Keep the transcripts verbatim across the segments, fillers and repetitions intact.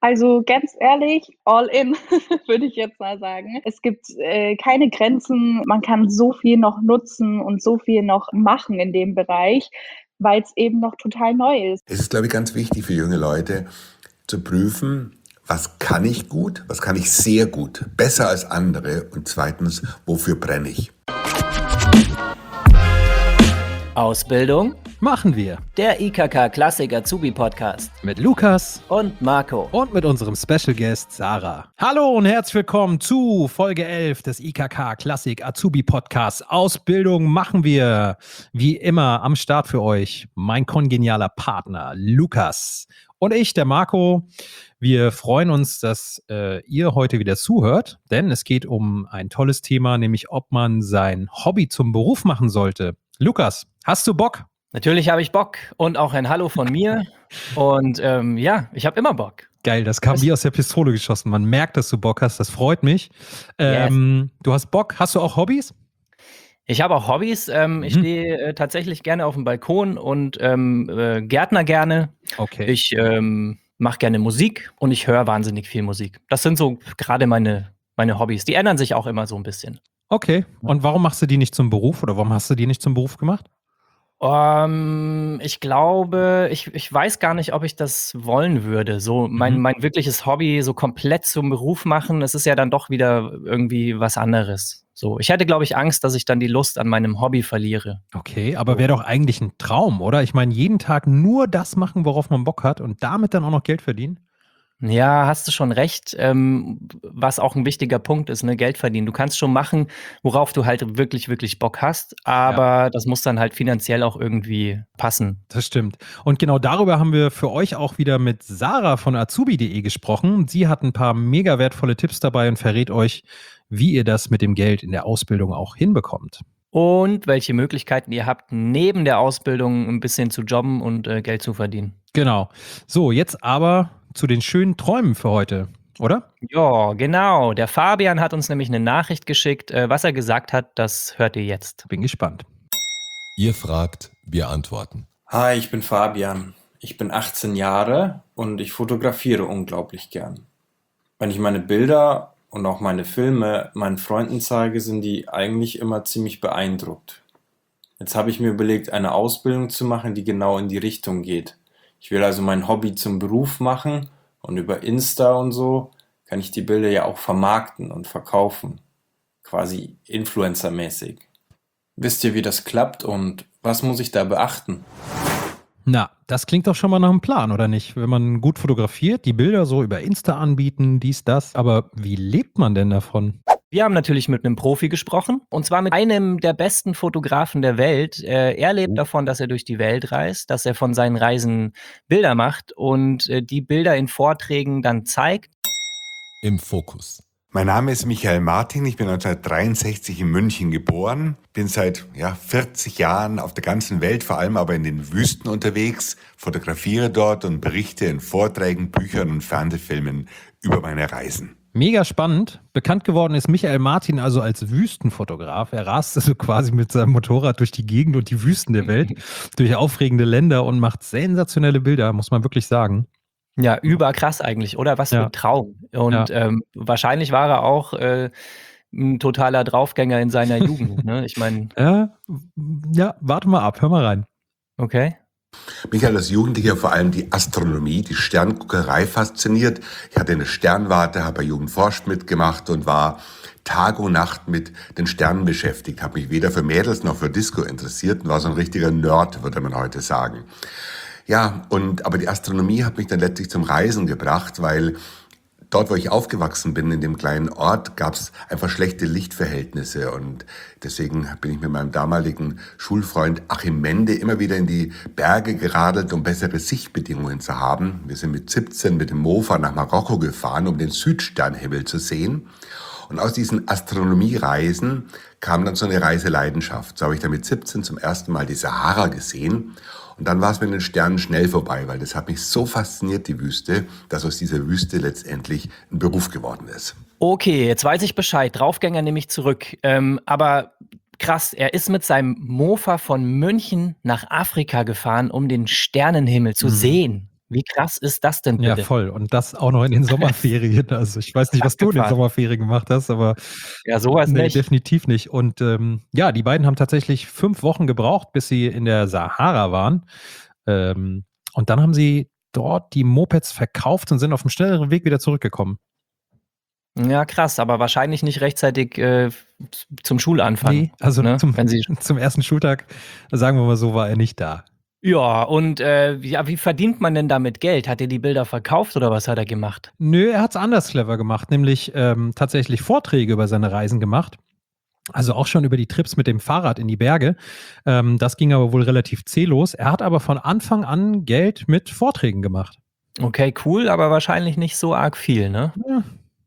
Also, ganz ehrlich, all in, würde ich jetzt mal sagen. Es gibt, äh, keine Grenzen. Man kann so viel noch nutzen und so viel noch machen in dem Bereich, weil's eben noch total neu ist. Es ist, glaube ich, ganz wichtig für junge Leute zu prüfen, was kann ich gut, was kann ich sehr gut, besser als andere und zweitens, wofür brenne ich. Ausbildung machen wir. Der I K K Klassik Azubi Podcast Mit Lukas und Marco. und mit unserem Special Guest Sarah. Hallo und herzlich willkommen zu Folge elf des I K K Klassik Azubi Podcasts. Ausbildung machen wir. Wie immer am Start für euch mein kongenialer Partner Lukas und ich, der Marco. Wir freuen uns, dass äh, ihr heute wieder zuhört, denn es geht um ein tolles Thema, nämlich ob man sein Hobby zum Beruf machen sollte. Lukas, hast du Bock? Natürlich habe ich Bock und auch ein Hallo von mir. Und ähm, ja, ich habe immer Bock. Geil, das kam wie aus der Pistole geschossen. Man merkt, dass du Bock hast, das freut mich. Ähm, yes. Du hast Bock, hast du auch Hobbys? Ich habe auch Hobbys. Ähm, mhm. Ich stehe äh, tatsächlich gerne auf dem Balkon und ähm, äh, Gärtner gerne. Okay. Ich ähm, mache gerne Musik und ich höre wahnsinnig viel Musik. Das sind so gerade meine, meine Hobbys. Die ändern sich auch immer so ein bisschen. Okay. Und warum machst du die nicht zum Beruf oder warum hast du die nicht zum Beruf gemacht? Um, ich glaube, ich, ich weiß gar nicht, ob ich das wollen würde. So mein, Mhm. mein wirkliches Hobby so komplett zum Beruf machen, das ist ja dann doch wieder irgendwie was anderes. So, ich hätte, glaube ich, Angst, dass ich dann die Lust an meinem Hobby verliere. Okay, aber wäre doch eigentlich ein Traum, oder? Ich meine, jeden Tag nur das machen, worauf man Bock hat und damit dann auch noch Geld verdienen? Ja, hast du schon recht, ähm, was auch ein wichtiger Punkt ist, ne, Geld verdienen. Du kannst schon machen, worauf du halt wirklich, wirklich Bock hast, aber ja. Das muss dann halt finanziell auch irgendwie passen. Das stimmt. Und genau darüber haben wir für euch auch wieder mit Sarah von azubi punkt de gesprochen. Sie hat ein paar mega wertvolle Tipps dabei und verrät euch, wie ihr das mit dem Geld in der Ausbildung auch hinbekommt. Und welche Möglichkeiten ihr habt, neben der Ausbildung ein bisschen zu jobben und äh, Geld zu verdienen. Genau. So, jetzt aber zu den schönen Träumen für heute, oder? Ja, genau. Der Fabian hat uns nämlich eine Nachricht geschickt. Äh, was er gesagt hat, das hört ihr jetzt. Bin gespannt. Ihr fragt, wir antworten. Hi, ich bin Fabian. Ich bin achtzehn Jahre und ich fotografiere unglaublich gern. Wenn ich meine Bilder und auch meine Filme meinen Freunden zeige, sind die eigentlich immer ziemlich beeindruckt. Jetzt habe ich mir überlegt, eine Ausbildung zu machen, die genau in die Richtung geht. Ich will also mein Hobby zum Beruf machen und über Insta und so kann ich die Bilder ja auch vermarkten und verkaufen. Quasi influencermäßig. Wisst ihr, wie das klappt und was muss ich da beachten? Na, das klingt doch schon mal nach einem Plan, oder nicht? Wenn man gut fotografiert, die Bilder so über Insta anbieten, dies, das. Aber wie lebt man denn davon? Wir haben natürlich mit einem Profi gesprochen, und zwar mit einem der besten Fotografen der Welt. Äh, er lebt davon, dass er durch die Welt reist, dass er von seinen Reisen Bilder macht und äh, die Bilder in Vorträgen dann zeigt. Im Fokus. Mein Name ist Michael Martin, ich bin neunzehnhundertdreiundsechzig in München geboren, bin seit ja, vierzig Jahren auf der ganzen Welt, vor allem aber in den Wüsten unterwegs, fotografiere dort und berichte in Vorträgen, Büchern und Fernsehfilmen über meine Reisen. Mega spannend. Bekannt geworden ist Michael Martin also als Wüstenfotograf. Er rast also quasi mit seinem Motorrad durch die Gegend und die Wüsten der Welt, durch aufregende Länder und macht sensationelle Bilder, muss man wirklich sagen. Ja, überkrass eigentlich, oder? Was für Ja. ein Traum. Und Ja. ähm, wahrscheinlich war er auch äh, ein totaler Draufgänger in seiner Jugend. Ne? Ich meine, Ja, ja, warte mal ab, hör mal rein. okay. Mich hat als Jugendlicher vor allem die Astronomie, die Sternguckerei fasziniert. Ich hatte eine Sternwarte, habe bei Jugend forscht mitgemacht und war Tag und Nacht mit den Sternen beschäftigt. Habe mich weder für Mädels noch für Disco interessiert und war so ein richtiger Nerd, würde man heute sagen. Ja, und aber die Astronomie hat mich dann letztlich zum Reisen gebracht, weil dort, wo ich aufgewachsen bin, in dem kleinen Ort, gab es einfach schlechte Lichtverhältnisse und deswegen bin ich mit meinem damaligen Schulfreund Achim Mende immer wieder in die Berge geradelt, um bessere Sichtbedingungen zu haben. Wir sind mit siebzehn mit dem Mofa nach Marokko gefahren, um den Südsternhimmel zu sehen. Und aus diesen Astronomiereisen kam dann so eine Reiseleidenschaft. So habe ich dann mit siebzehn zum ersten Mal die Sahara gesehen. Und dann war es mit den Sternen schnell vorbei, weil das hat mich so fasziniert, die Wüste, dass aus dieser Wüste letztendlich ein Beruf geworden ist. Okay, jetzt weiß ich Bescheid. Draufgänger nehme ich zurück. Ähm, aber krass, er ist mit seinem Mofa von München nach Afrika gefahren, um den Sternenhimmel zu Mhm. sehen. Wie krass ist das denn Ja, bitte? voll. Und das auch noch in den Sommerferien. Also ich weiß nicht, was du in den Abgefahren. Sommerferien gemacht hast, aber Ja, sowas nee, nicht. definitiv nicht. Und ähm, ja, die beiden haben tatsächlich fünf Wochen gebraucht, bis sie in der Sahara waren. Ähm, und dann haben sie dort die Mopeds verkauft und sind auf dem schnelleren Weg wieder zurückgekommen. Ja, krass, aber wahrscheinlich nicht rechtzeitig äh, zum Schulanfang. Nee, also ne? zum, Wenn sie zum ersten Schultag, sagen wir mal so, war er nicht da. Ja, und äh, ja, wie verdient man denn damit Geld? Hat er die Bilder verkauft oder was hat er gemacht? Nö, er hat es anders clever gemacht, nämlich ähm, tatsächlich Vorträge über seine Reisen gemacht. Also auch schon über die Trips mit dem Fahrrad in die Berge. Ähm, das ging aber wohl relativ zählos. Er hat aber von Anfang an Geld mit Vorträgen gemacht. Okay, cool, aber wahrscheinlich nicht so arg viel, ne? Ja.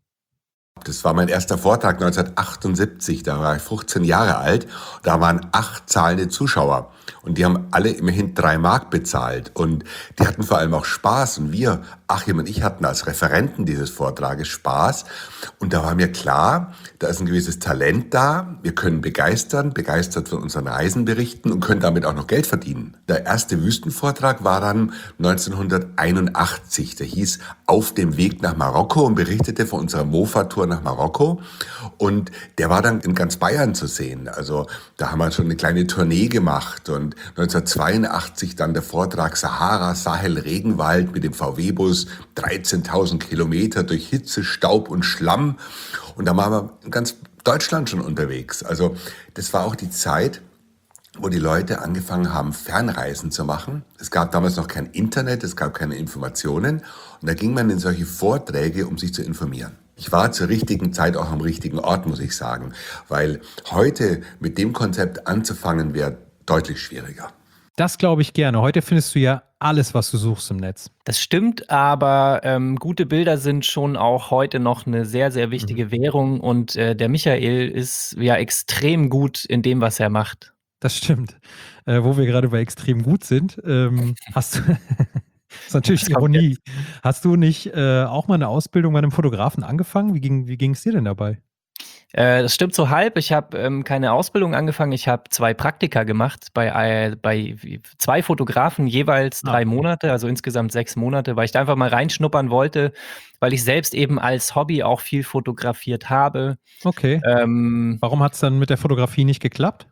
Das war mein erster Vortrag neunzehnhundertachtundsiebzig, da war ich fünfzehn Jahre alt. Da waren acht zahlende Zuschauer und die haben alle immerhin drei Mark bezahlt und die hatten vor allem auch Spaß und wir, Achim und ich, hatten als Referenten dieses Vortrages Spaß und da war mir klar, da ist ein gewisses Talent da, wir können begeistern, begeistert von unseren Reisen berichten und können damit auch noch Geld verdienen. Der erste Wüstenvortrag war dann neunzehnhunderteinundachtzig, der hieß Auf dem Weg nach Marokko und berichtete von unserer Mofa-Tour nach Marokko und der war dann in ganz Bayern zu sehen. Also da haben wir schon eine kleine Tournee gemacht und neunzehnhundertzweiundachtzig dann der Vortrag Sahara, Sahel, Regenwald mit dem V W-Bus, dreizehntausend Kilometer durch Hitze, Staub und Schlamm und da waren wir in ganz Deutschland schon unterwegs. Also das war auch die Zeit, wo die Leute angefangen haben, Fernreisen zu machen. Es gab damals noch kein Internet, es gab keine Informationen und da ging man in solche Vorträge, um sich zu informieren. Ich war zur richtigen Zeit auch am richtigen Ort, muss ich sagen, weil heute mit dem Konzept anzufangen wäre deutlich schwieriger. Das glaube ich gerne. Heute findest du ja alles, was du suchst im Netz. Das stimmt, aber ähm, gute Bilder sind schon auch heute noch eine sehr, sehr wichtige Mhm. Währung und äh, der Michael ist ja extrem gut in dem, was er macht. Das stimmt. Äh, wo wir gerade bei extrem gut sind, ähm, hast du, das ist natürlich Was kommt Ironie. Hast du nicht äh, auch mal eine Ausbildung bei einem Fotografen angefangen? Wie ging wie ging es dir denn dabei? Äh, das stimmt so halb. Ich habe ähm, keine Ausbildung angefangen. Ich habe zwei Praktika gemacht bei, äh, bei zwei Fotografen, jeweils Ah, drei okay. Monate, also insgesamt sechs Monate, weil ich da einfach mal reinschnuppern wollte, weil ich selbst eben als Hobby auch viel fotografiert habe. Okay. Ähm, Warum hat es dann mit der Fotografie nicht geklappt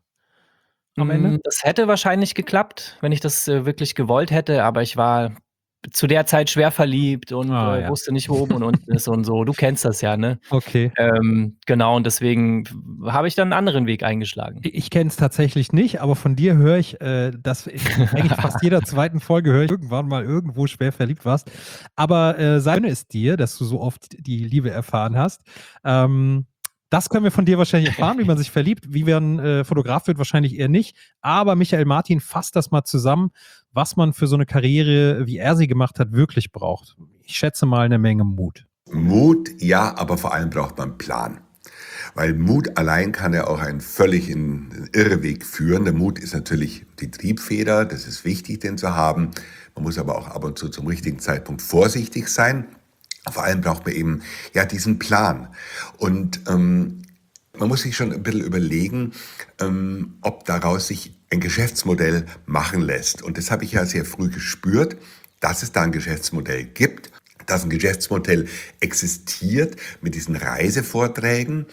am Ende? Mm, Das hätte wahrscheinlich geklappt, wenn ich das äh, wirklich gewollt hätte, aber ich war zu der Zeit schwer verliebt und Ah, äh, ja. wusste nicht, wo oben und unten ist und so. Du kennst das ja, ne? Okay. Ähm, genau, und deswegen habe ich dann einen anderen Weg eingeschlagen. I ich kenne es tatsächlich nicht, aber von dir höre ich, äh, dass in eigentlich fast jeder zweiten Folge höre ich irgendwann mal irgendwo schwer verliebt warst. Aber äh, sei es dir, dass du so oft die Liebe erfahren hast. Ähm, das können wir von dir wahrscheinlich erfahren, wie man sich verliebt. Wie man äh, Fotograf wird, wahrscheinlich eher nicht. Aber Michael Martin fasst das mal zusammen, was man für so eine Karriere, wie er sie gemacht hat, wirklich braucht. Ich schätze mal eine Menge Mut. Mut, ja, aber vor allem braucht man einen Plan. Weil Mut allein kann ja auch einen völlig in den Irrweg führen. Der Mut ist natürlich die Triebfeder, das ist wichtig, den zu haben. Man muss aber auch ab und zu zum richtigen Zeitpunkt vorsichtig sein. Vor allem braucht man eben ja diesen Plan. Und ähm, man muss sich schon ein bisschen überlegen, ähm, ob daraus sich ein Geschäftsmodell machen lässt. Und das habe ich ja sehr früh gespürt, dass es da ein Geschäftsmodell gibt, dass ein Geschäftsmodell existiert mit diesen Reisevorträgen.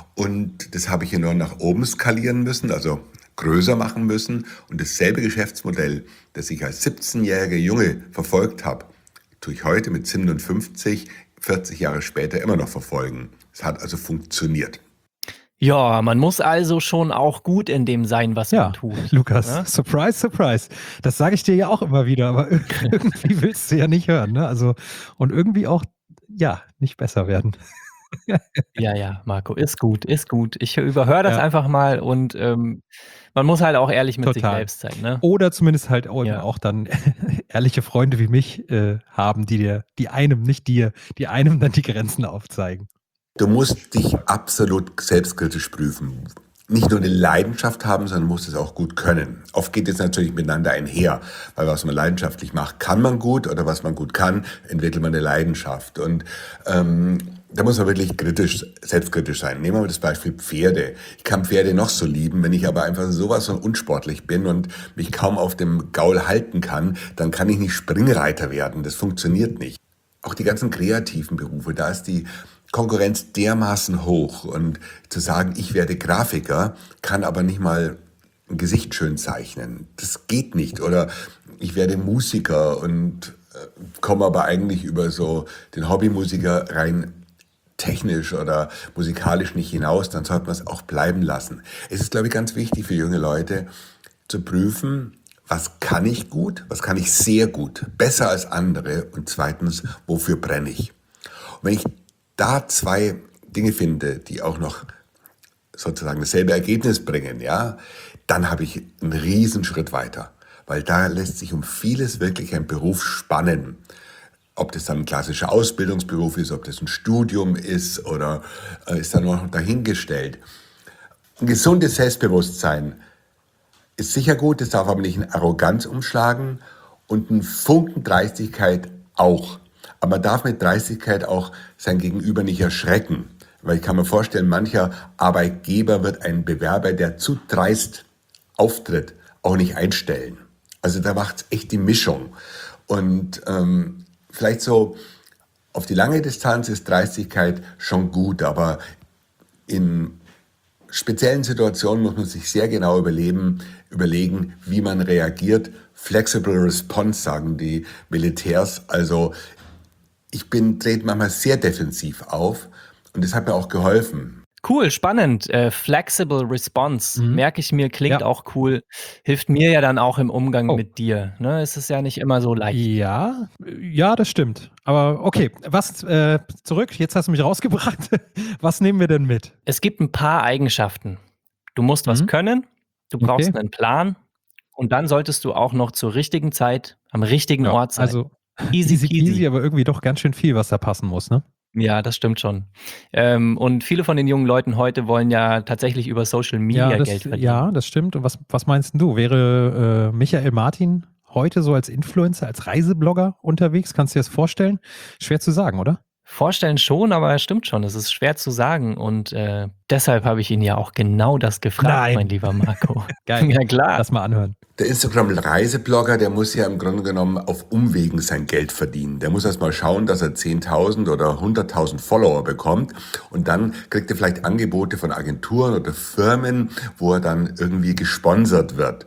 Und das habe ich ja nur nach oben skalieren müssen, also größer machen müssen. Und dasselbe Geschäftsmodell, das ich als siebzehnjähriger Junge verfolgt habe, tue ich heute mit siebenundfünfzig, vierzig Jahre später immer noch verfolgen. Es hat also funktioniert. Ja, man muss also schon auch gut in dem sein, was Ja, man tut. Lukas, Ja? surprise, surprise. Das sage ich dir ja auch immer wieder, aber irgendwie willst du ja nicht hören, ne? Also, und irgendwie auch, ja, nicht besser werden. Ja, ja, Marco, ist gut, ist gut. Ich überhöre das Ja. einfach mal und ähm, man muss halt auch ehrlich mit sich Total. selbst sein, ne? Oder zumindest halt auch, Ja. auch dann ehrliche Freunde wie mich äh, haben, die dir, die einem, nicht dir, die einem dann die Grenzen aufzeigen. Du musst dich absolut selbstkritisch prüfen. nicht nur eine Leidenschaft haben, sondern muss es auch gut können. Oft geht es natürlich miteinander einher, weil was man leidenschaftlich macht, kann man gut, oder was man gut kann, entwickelt man eine Leidenschaft. Und ähm, da muss man wirklich kritisch, selbstkritisch sein. Nehmen wir mal das Beispiel Pferde. Ich kann Pferde noch so lieben, wenn ich aber einfach sowas von unsportlich bin und mich kaum auf dem Gaul halten kann, dann kann ich nicht Springreiter werden. Das funktioniert nicht. Auch die ganzen kreativen Berufe, da ist die Konkurrenz dermaßen hoch, und zu sagen, ich werde Grafiker, kann aber nicht mal ein Gesicht schön zeichnen. Das geht nicht. Oder ich werde Musiker und äh, komme aber eigentlich über so den Hobbymusiker rein technisch oder musikalisch nicht hinaus, dann sollte man es auch bleiben lassen. Es ist, glaube ich, ganz wichtig für junge Leute zu prüfen, was kann ich gut, was kann ich sehr gut, besser als andere, und zweitens, wofür brenne ich. Und wenn ich da zwei Dinge finde, die auch noch sozusagen dasselbe Ergebnis bringen, ja, dann habe ich einen Riesenschritt weiter, weil da lässt sich um vieles wirklich ein Beruf spannen. Ob das dann ein klassischer Ausbildungsberuf ist, ob das ein Studium ist, oder äh, ist dann noch dahingestellt. Ein gesundes Selbstbewusstsein ist sicher gut, es darf aber nicht in Arroganz umschlagen, und ein Funken Dreistigkeit auch. Aber man darf mit Dreistigkeit auch sein Gegenüber nicht erschrecken. Weil ich kann mir vorstellen, mancher Arbeitgeber wird einen Bewerber, der zu dreist auftritt, auch nicht einstellen. Also da macht es echt die Mischung. Und ähm, vielleicht so auf die lange Distanz ist Dreistigkeit schon gut, aber in speziellen Situationen muss man sich sehr genau überlegen, überlegen, wie man reagiert. Flexible Response sagen die Militärs. Also ich bin, trete manchmal sehr defensiv auf, und das hat mir auch geholfen. Cool, spannend. Äh, Flexible Response, Mhm. merke ich mir, klingt Ja. auch cool. Hilft mir ja dann auch im Umgang Oh. mit dir. Ne? Es ist ja nicht immer so leicht. Ja, ja, das stimmt. Aber okay, was äh, zurück, jetzt hast du mich rausgebracht. Was nehmen wir denn mit? Es gibt ein paar Eigenschaften. Du musst was Mhm. können, du brauchst Okay. einen Plan, und dann solltest du auch noch zur richtigen Zeit am richtigen Ja, Ort sein. also Easy easy peasy, peasy. aber irgendwie doch ganz schön viel, was da passen muss, ne? Ja, das stimmt schon. Ähm, und viele von den jungen Leuten heute wollen ja tatsächlich über Social Media Ja, das, Geld verdienen. ja, das stimmt. Und was, was meinst denn du? Wäre äh, Michael Martin heute so als Influencer, als Reiseblogger unterwegs? Kannst du dir das vorstellen? Schwer zu sagen, oder? Vorstellen schon, aber es stimmt schon. Es ist schwer zu sagen, und äh, deshalb habe ich ihn ja auch genau das gefragt, Nein. mein lieber Marco. Geil. Ja, klar. Lass mal anhören. Der Instagram-Reiseblogger, der muss ja im Grunde genommen auf Umwegen sein Geld verdienen. Der muss erst mal schauen, dass er zehntausend oder hunderttausend Follower bekommt, und dann kriegt er vielleicht Angebote von Agenturen oder Firmen, wo er dann irgendwie gesponsert wird.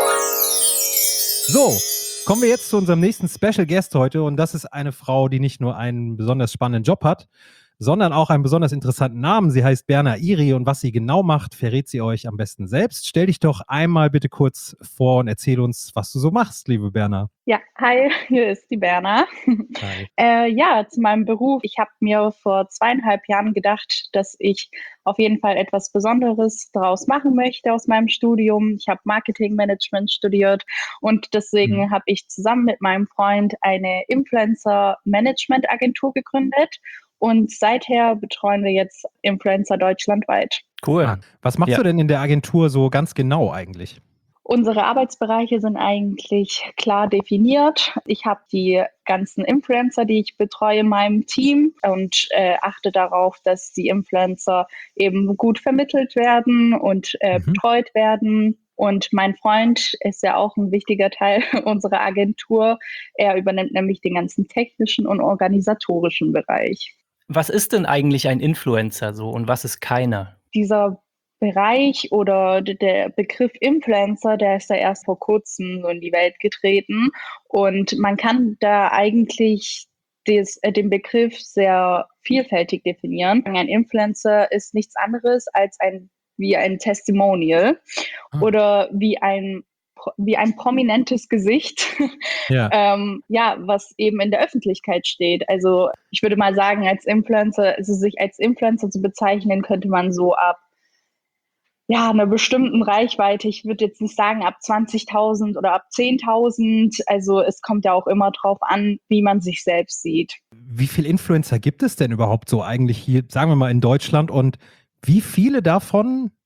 So, kommen wir jetzt zu unserem nächsten Special Guest heute, und das ist eine Frau, die nicht nur einen besonders spannenden Job hat, sondern auch einen besonders interessanten Namen. Sie heißt Berna Iri, und was sie genau macht, verrät sie euch am besten selbst. Stell dich doch einmal bitte kurz vor und erzähl uns, was du so machst, liebe Berna. Ja, hi, hier ist die Berna. Hi. Äh, ja, zu meinem Beruf. Ich habe mir vor zweieinhalb Jahren gedacht, dass ich auf jeden Fall etwas Besonderes daraus machen möchte aus meinem Studium. Ich habe Marketingmanagement studiert, und deswegen Mhm. habe ich zusammen mit meinem Freund eine Influencer-Management-Agentur gegründet, und seither betreuen wir jetzt Influencer deutschlandweit. Cool. Ah, was machst Ja. du denn in der Agentur so ganz genau eigentlich? Unsere Arbeitsbereiche sind eigentlich klar definiert. Ich habe die ganzen Influencer, die ich betreue in meinem Team, und äh, achte darauf, dass die Influencer eben gut vermittelt werden und äh, Mhm. betreut werden. Und mein Freund ist ja auch ein wichtiger Teil unserer Agentur. Er übernimmt nämlich den ganzen technischen und organisatorischen Bereich. Was ist denn eigentlich ein Influencer so, und was ist keiner? Dieser Bereich oder d- der Begriff Influencer, der ist ja erst vor kurzem so in die Welt getreten, und man kann da eigentlich des, äh, den Begriff sehr vielfältig definieren. Ein Influencer ist nichts anderes als ein wie ein Testimonial Ah. oder wie ein pro- wie ein prominentes Gesicht, Ja. ähm, ja, was eben in der Öffentlichkeit steht. Also ich würde mal sagen, als Influencer, also sich als Influencer zu bezeichnen, könnte man so ab ja, einer bestimmten Reichweite. Ich würde jetzt nicht sagen ab zwanzigtausend oder ab zehntausend. Also es kommt ja auch immer drauf an, wie man sich selbst sieht. Wie viele Influencer gibt es denn überhaupt so eigentlich hier, sagen wir mal in Deutschland, und wie viele davon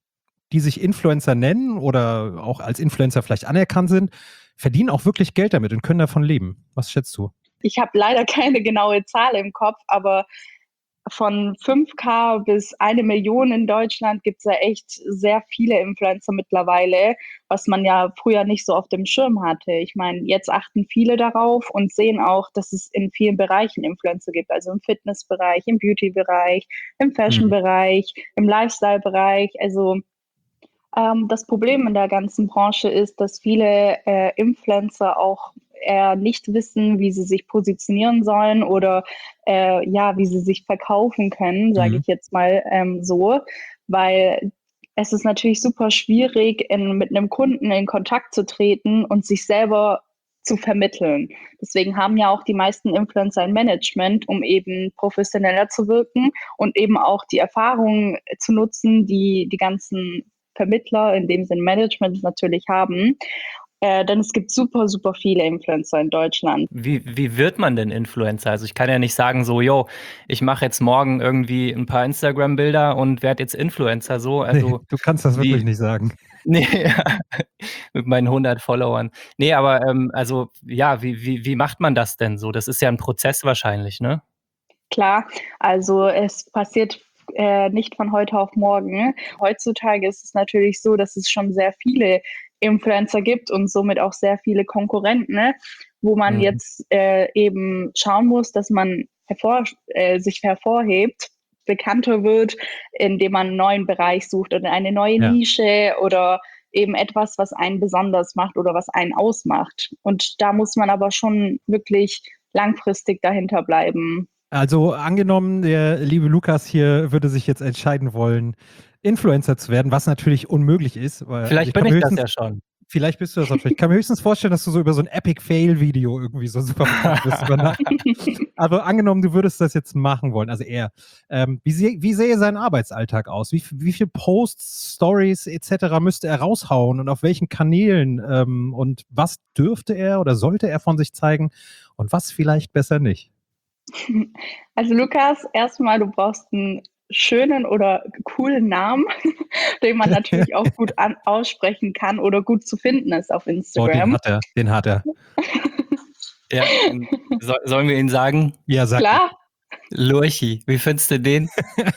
die sich Influencer nennen oder auch als Influencer vielleicht anerkannt sind, verdienen auch wirklich Geld damit und können davon leben. Was schätzt du? Ich habe leider keine genaue Zahl im Kopf, aber von fünf K bis eine Million in Deutschland gibt es ja echt sehr viele Influencer mittlerweile, was man ja früher nicht so auf dem Schirm hatte. Ich meine, jetzt achten viele darauf und sehen auch, dass es in vielen Bereichen Influencer gibt, also im Fitnessbereich, im Beauty-Bereich, im Fashion-Bereich, im Lifestyle-Bereich. Also ähm, das Problem in der ganzen Branche ist, dass viele äh, Influencer auch eher nicht wissen, wie sie sich positionieren sollen oder äh, ja, wie sie sich verkaufen können, sage Mhm. ich jetzt mal ähm, so, weil es ist natürlich super schwierig, in, mit einem Kunden in Kontakt zu treten und sich selber zu vermitteln. Deswegen haben ja auch die meisten Influencer ein Management, um eben professioneller zu wirken und eben auch die Erfahrungen zu nutzen, die die ganzen Vermittler, in dem Sinne Management, natürlich haben. Äh, denn es gibt super, super viele Influencer in Deutschland. Wie, wie wird man denn Influencer? Also ich kann ja nicht sagen so, yo, ich mache jetzt morgen irgendwie ein paar Instagram-Bilder und werde jetzt Influencer so. Also Nee, du kannst das wie, wirklich nicht sagen. nee, mit meinen hundert Followern. Nee, aber ähm, also ja, wie, wie, wie macht man das denn so? Das ist ja ein Prozess wahrscheinlich, ne? Klar, also es passiert äh, nicht von heute auf morgen. Heutzutage ist es natürlich so, dass es schon sehr viele Influencer gibt und somit auch sehr viele Konkurrenten, ne? Wo man Mhm. jetzt äh, eben schauen muss, dass man hervor, äh, sich hervorhebt, bekannter wird, indem man einen neuen Bereich sucht oder eine neue Ja. Nische oder eben etwas, was einen besonders macht oder was einen ausmacht. Und da muss man aber schon wirklich langfristig dahinter bleiben. Also angenommen, der liebe Lukas hier würde sich jetzt entscheiden wollen, Influencer zu werden, was natürlich unmöglich ist. Weil, also Vielleicht ich bin kann ich mir das höchstens, ja schon. vielleicht bist du das auch schon. Ich kann mir höchstens vorstellen, dass du so über so ein Epic-Fail-Video irgendwie so super bekannt bist. über Nacht. Aber angenommen, du würdest das jetzt machen wollen, also er, ähm, wie, seh, wie sähe sein Arbeitsalltag aus? Wie, wie viele Posts, Stories et cetera müsste er raushauen und auf welchen Kanälen? Ähm, und was dürfte er oder sollte er von sich zeigen und was vielleicht besser nicht? Also Lukas, erstmal, du brauchst einen schönen oder coolen Namen, den man natürlich auch gut an aussprechen kann oder gut zu finden ist auf Oh, den Instagram. hat er, den hat er. Ja, so, sollen wir ihn sagen? Ja, sag. Klar, Lurchi, wie findest du den?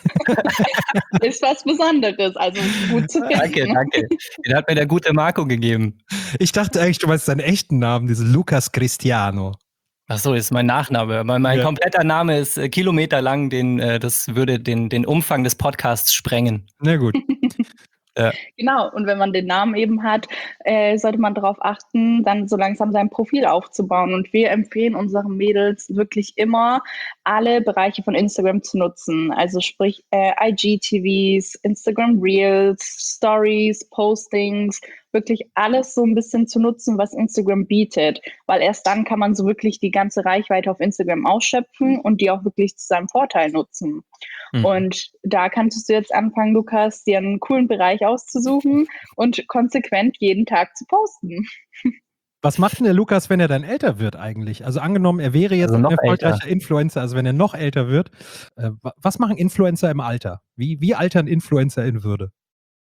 ist was Besonderes, also gut zu Danke, finden. danke. Den hat mir der gute Marco gegeben. Ich dachte eigentlich, du meinst seinen echten Namen, diesen Lukas Cristiano. Ach so, ist mein Nachname. Mein, mein Ja. kompletter Name ist äh, kilometerlang, den, äh, das würde den, den Umfang des Podcasts sprengen. Na gut. Ja. Genau, und wenn man den Namen eben hat, äh, sollte man darauf achten, dann so langsam sein Profil aufzubauen. Und wir empfehlen unseren Mädels wirklich immer, alle Bereiche von Instagram zu nutzen. Also sprich äh, I G T Vs, Instagram Reels, Stories, Postings, wirklich alles so ein bisschen zu nutzen, was Instagram bietet. Weil erst dann kann man so wirklich die ganze Reichweite auf Instagram ausschöpfen und die auch wirklich zu seinem Vorteil nutzen. Mhm. Und da kannst du jetzt anfangen, Lukas, dir einen coolen Bereich auszusuchen und konsequent jeden Tag zu posten. Was macht denn der Lukas, wenn er dann älter wird eigentlich? Also angenommen, er wäre jetzt Also ein noch erfolgreicher älter. Influencer, also wenn er noch älter wird. Äh, wa- was machen Influencer im Alter? Wie, wie altern Influencer in Würde?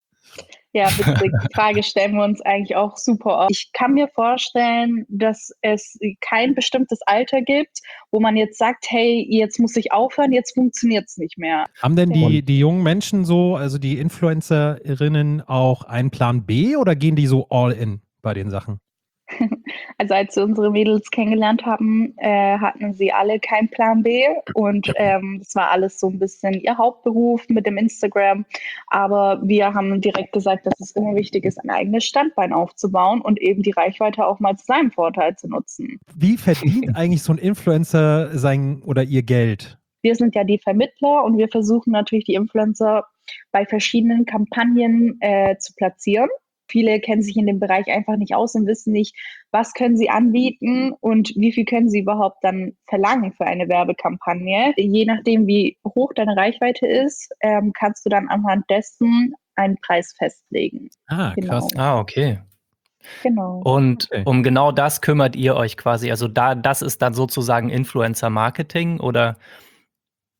Ja, witzig. Die Frage stellen wir uns eigentlich auch super oft. Ich kann mir vorstellen, dass es kein bestimmtes Alter gibt, wo man jetzt sagt, hey, jetzt muss ich aufhören, jetzt funktioniert es nicht mehr. Haben denn die, Und- die jungen Menschen so, also die Influencerinnen, auch einen Plan B oder gehen die so all in bei den Sachen? Also als wir unsere Mädels kennengelernt haben, äh, hatten sie alle keinen Plan B und ähm, das war alles so ein bisschen ihr Hauptberuf mit dem Instagram. Aber wir haben direkt gesagt, dass es immer wichtig ist, ein eigenes Standbein aufzubauen und eben die Reichweite auch mal zu seinem Vorteil zu nutzen. Wie verdient eigentlich so ein Influencer sein oder ihr Geld? Wir sind ja die Vermittler und wir versuchen natürlich die Influencer bei verschiedenen Kampagnen äh, zu platzieren. Viele kennen sich in dem Bereich einfach nicht aus und wissen nicht, was können sie anbieten und wie viel können sie überhaupt dann verlangen für eine Werbekampagne. Je nachdem, wie hoch deine Reichweite ist, ähm, kannst du dann anhand dessen einen Preis festlegen. Ah, Genau. krass. Ah, okay. Genau. Und Okay. um genau das kümmert ihr euch quasi. Also da, das ist dann sozusagen Influencer-Marketing oder?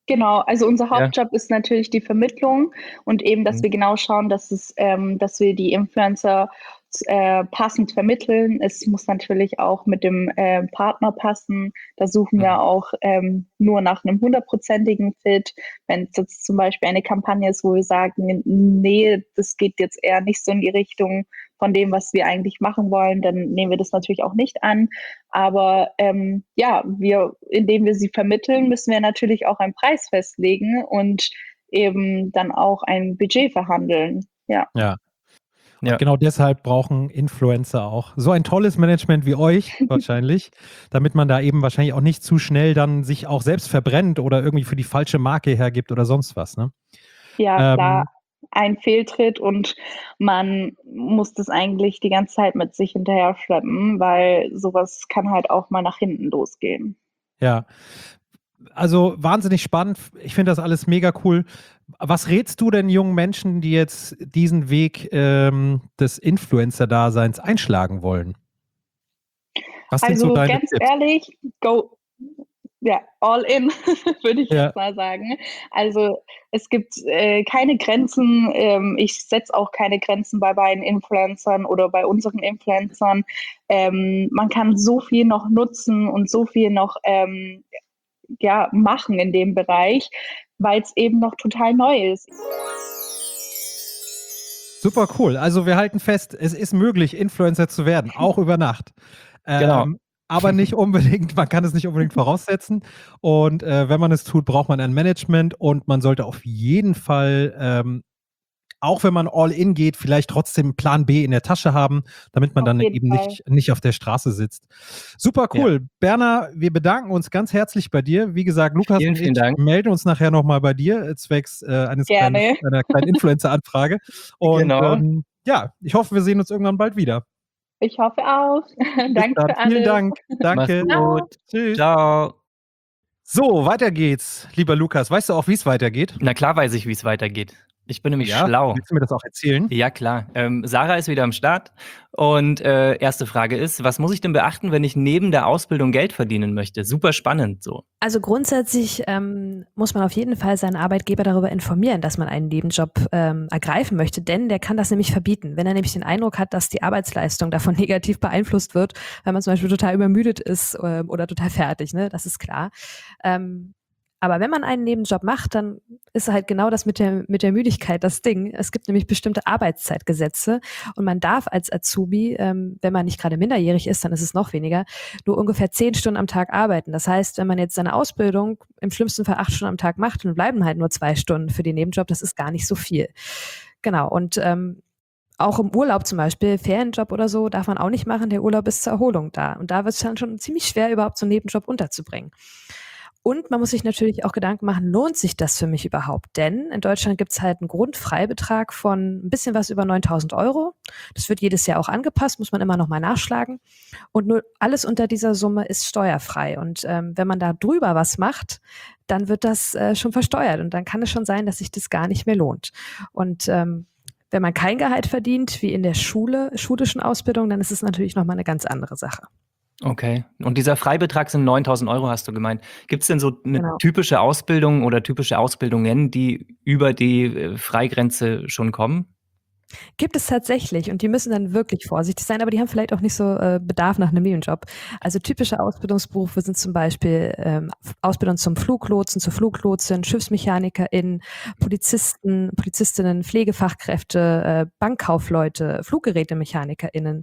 Genau, also unser Ja. Hauptjob ist natürlich die Vermittlung und eben, dass Mhm. wir genau schauen, dass es, ähm, dass wir die Influencer äh, passend vermitteln. Es muss natürlich auch mit dem äh, Partner passen. Da suchen wir Mhm. auch ähm, nur nach einem hundertprozentigen Fit. Wenn es jetzt zum Beispiel eine Kampagne ist, wo wir sagen, nee, das geht jetzt eher nicht so in die Richtung von dem, was wir eigentlich machen wollen, dann nehmen wir das natürlich auch nicht an. Aber ähm, ja, wir, indem wir sie vermitteln, müssen wir natürlich auch einen Preis festlegen und eben dann auch ein Budget verhandeln. Ja. Ja. Und Ja. genau deshalb brauchen Influencer auch so ein tolles Management wie euch wahrscheinlich, damit man da eben wahrscheinlich auch nicht zu schnell dann sich auch selbst verbrennt oder irgendwie für die falsche Marke hergibt oder sonst was, ne? Ja, klar, Ähm, ein Fehltritt und man muss das eigentlich die ganze Zeit mit sich hinterher schleppen, weil sowas kann halt auch mal nach hinten losgehen. ja. Also wahnsinnig spannend. Ich finde das alles mega cool. Was rätst du denn jungen Menschen, die jetzt diesen Weg ähm, des Influencer-Daseins einschlagen wollen? Was sind so Also deine ganz Tipps? ehrlich, go, ja, all in, würde ich Ja. jetzt mal sagen. Also es gibt äh, keine Grenzen. Ähm, ich setze auch keine Grenzen bei meinen Influencern oder bei unseren Influencern. Ähm, man kann so viel noch nutzen und so viel noch ähm, ja, machen in dem Bereich, weil es eben noch total neu ist. Super cool. Also wir halten fest, es ist möglich, Influencer zu werden, auch über Nacht. Genau. Ähm, aber nicht unbedingt, man kann es nicht unbedingt voraussetzen. Und äh, wenn man es tut, braucht man ein Management und man sollte auf jeden Fall, ähm, auch wenn man all in geht, vielleicht trotzdem Plan B in der Tasche haben, damit man Auf dann jeden eben Fall. nicht, nicht auf der Straße sitzt. Super cool. Berner, wir bedanken uns ganz herzlich bei dir. Wie gesagt, Lukas Vielen, und vielen ich Dank. melden uns nachher nochmal bei dir, äh, zwecks äh, eines kleinen, Gerne. einer kleinen Influencer-Anfrage. Und Genau. ähm, ja, ich hoffe, wir sehen uns irgendwann bald wieder. Ich hoffe auch. Bis Danke dann. für Vielen alles. Dank. Danke. Mach's gut. Tschüss. Ciao. So, weiter geht's, lieber Lukas. Weißt du auch, wie es weitergeht? Na klar weiß ich, wie es weitergeht. Ich bin nämlich Ja, schlau. willst du mir das auch erzählen? Ja, klar. Ähm, Sarah ist wieder am Start. Und äh, erste Frage ist, was muss ich denn beachten, wenn ich neben der Ausbildung Geld verdienen möchte? Super spannend so. Also grundsätzlich ähm, muss man auf jeden Fall seinen Arbeitgeber darüber informieren, dass man einen Nebenjob ähm, ergreifen möchte, denn der kann das nämlich verbieten. Wenn er nämlich den Eindruck hat, dass die Arbeitsleistung davon negativ beeinflusst wird, wenn man zum Beispiel total übermüdet ist äh, oder total fertig, ne, das ist klar. Ähm, Aber wenn man einen Nebenjob macht, dann ist halt genau das mit der, mit der Müdigkeit das Ding. Es gibt nämlich bestimmte Arbeitszeitgesetze und man darf als Azubi, ähm, wenn man nicht gerade minderjährig ist, dann ist es noch weniger, nur ungefähr zehn Stunden am Tag arbeiten. Das heißt, wenn man jetzt seine Ausbildung im schlimmsten Fall acht Stunden am Tag macht, dann bleiben halt nur zwei Stunden für den Nebenjob. Das ist gar nicht so viel. Genau. Und ähm, auch im Urlaub zum Beispiel, Ferienjob oder so, darf man auch nicht machen. Der Urlaub ist zur Erholung da. Und da wird es dann schon ziemlich schwer, überhaupt so einen Nebenjob unterzubringen. Und man muss sich natürlich auch Gedanken machen, lohnt sich das für mich überhaupt? Denn in Deutschland gibt es halt einen Grundfreibetrag von ein bisschen was über neuntausend Euro. Das wird jedes Jahr auch angepasst, muss man immer noch mal nachschlagen. Und nur alles unter dieser Summe ist steuerfrei. Und ähm, wenn man da drüber was macht, dann wird das äh, schon versteuert. Und dann kann es schon sein, dass sich das gar nicht mehr lohnt. Und ähm, wenn man kein Gehalt verdient, wie in der Schule, schulischen Ausbildung, dann ist es natürlich nochmal eine ganz andere Sache. Okay. Und dieser Freibetrag sind neuntausend Euro, hast du gemeint. Gibt es denn so eine Genau. typische Ausbildung oder typische Ausbildungen, die über die äh, Freigrenze schon kommen? Gibt es tatsächlich und die müssen dann wirklich vorsichtig sein, aber die haben vielleicht auch nicht so äh, Bedarf nach einem Nebenjob. Also typische Ausbildungsberufe sind zum Beispiel ähm, Ausbildung zum Fluglotsen, zur Fluglotsin, SchiffsmechanikerInnen, Polizisten, Polizistinnen, Pflegefachkräfte, äh, Bankkaufleute, FluggerätemechanikerInnen,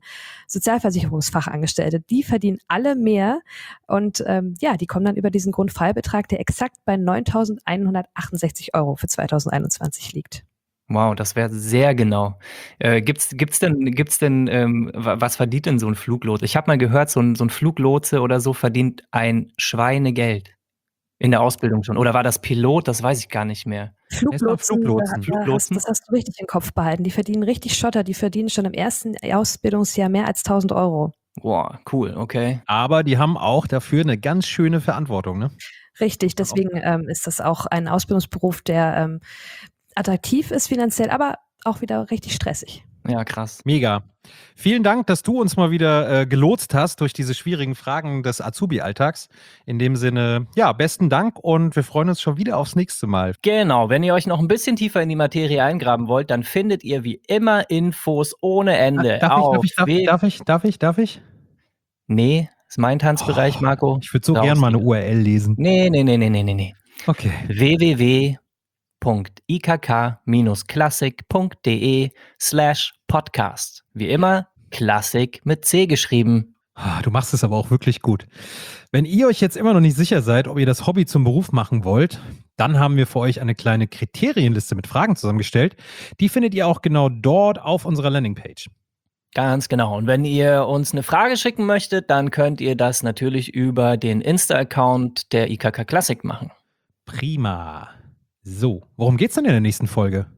Sozialversicherungsfachangestellte. Die verdienen alle mehr und ähm, ja, die kommen dann über diesen Grundfreibetrag, der exakt bei neuntausendeinhundertachtundsechzig Euro für zweitausendeinundzwanzig liegt. Wow, das wäre sehr genau. Äh, gibt's gibt's denn gibt's denn ähm, wa- was verdient denn so ein Fluglotse? Ich habe mal gehört, so ein so ein Fluglotse oder so verdient ein Schweinegeld in der Ausbildung schon. Oder war das Pilot? Das weiß ich gar nicht mehr. Fluglotsen, Fluglotsen. Da, da Fluglotsen? hast, das hast du richtig im Kopf behalten. Die verdienen richtig Schotter. Die verdienen schon im ersten Ausbildungsjahr mehr als tausend Euro. Boah, cool, okay. Aber die haben auch dafür eine ganz schöne Verantwortung, ne? Richtig, deswegen ähm, ist das auch ein Ausbildungsberuf, der ähm, attraktiv ist finanziell, aber auch wieder richtig stressig. Ja, krass. Mega. Vielen Dank, dass du uns mal wieder äh, gelotst hast durch diese schwierigen Fragen des Azubi-Alltags. In dem Sinne, ja, besten Dank und wir freuen uns schon wieder aufs nächste Mal. Genau, wenn ihr euch noch ein bisschen tiefer in die Materie eingraben wollt, dann findet ihr wie immer Infos ohne Ende. Darf auf ich, darf ich, darf ich, darf ich, darf ich? Nee, ist mein Tanzbereich, Oh, Marco. Ich würde so gern mal eine U R L lesen. Nee, nee, nee, nee, nee, nee, nee. Okay. w w w punkt i k k klassik punkt d e slash podcast. Wie immer, Klassik mit C geschrieben. Ah, du machst es aber auch wirklich gut. Wenn ihr euch jetzt immer noch nicht sicher seid, ob ihr das Hobby zum Beruf machen wollt, dann haben wir für euch eine kleine Kriterienliste mit Fragen zusammengestellt. Die findet ihr auch genau dort auf unserer Landingpage. Ganz genau. Und wenn ihr uns eine Frage schicken möchtet, dann könnt ihr das natürlich über den Insta-Account der I K K Klassik machen. Prima. So, worum geht's denn in der nächsten Folge?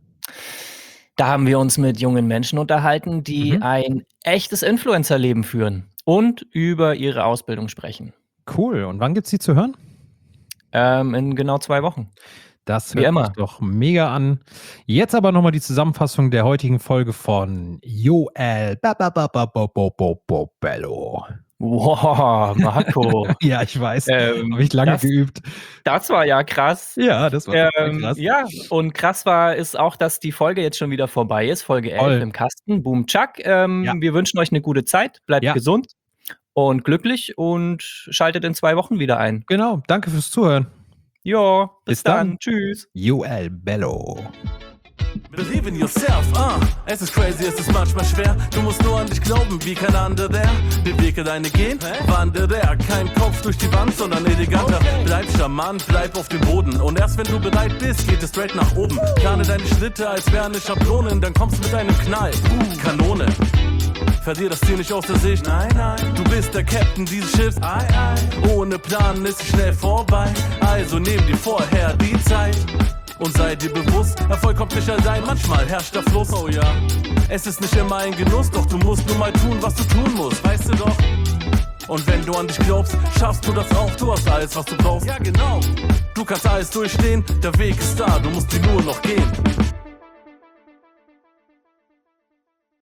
Da haben wir uns mit jungen Menschen unterhalten, die Mhm. ein echtes Influencer-Leben führen und über ihre Ausbildung sprechen. Cool. Und wann gibt's die zu hören? Ähm, in genau zwei Wochen. Das Wie hört immer. sich doch mega an. Jetzt aber nochmal die Zusammenfassung der heutigen Folge von Joel Ba- Ba- Ba- Ba- Ba- Ba- Ba- Ba- Bello. Wow, Marco. Ja, ich weiß. ähm, Habe ich lange das, geübt. das war ja krass. Ja, das war total Ähm, krass. ja, und krass war ist auch, dass die Folge jetzt schon wieder vorbei ist. Folge elf Voll. im Kasten. Boom, Chuck. Ähm, Ja. Wir wünschen euch eine gute Zeit. Bleibt Ja. gesund und glücklich und schaltet in zwei Wochen wieder ein. Genau. Danke fürs Zuhören. Jo, bis, Bis dann. dann. Tschüss. Joel Bello. Believe in yourself, uh. Es ist crazy, es ist manchmal schwer. Du musst nur an dich glauben, wie kein anderer. Bewege deine Gehen, wandere. Kein Kopf durch die Wand, sondern eleganter. Bleib charmant, bleib auf dem Boden. Und erst wenn du bereit bist, geht es straight nach oben. Plane deine Schritte, als wären es Schablonen. Dann kommst du mit einem Knall. Uh, Kanone. Verlier das Ziel nicht aus der Sicht. Nein, nein. Du bist der Captain dieses Schiffs. Ei, ei. Ohne Plan ist es schnell vorbei. Also nimm dir vorher die Zeit. Und sei dir bewusst, Erfolg kommt nicht allein, manchmal herrscht der Fluss, oh ja. Es ist nicht immer ein Genuss, doch du musst nur mal tun, was du tun musst, weißt du doch. Und wenn du an dich glaubst, schaffst du das auch, du hast alles, was du brauchst. Ja genau, du kannst alles durchstehen, der Weg ist da, du musst ihn nur noch gehen.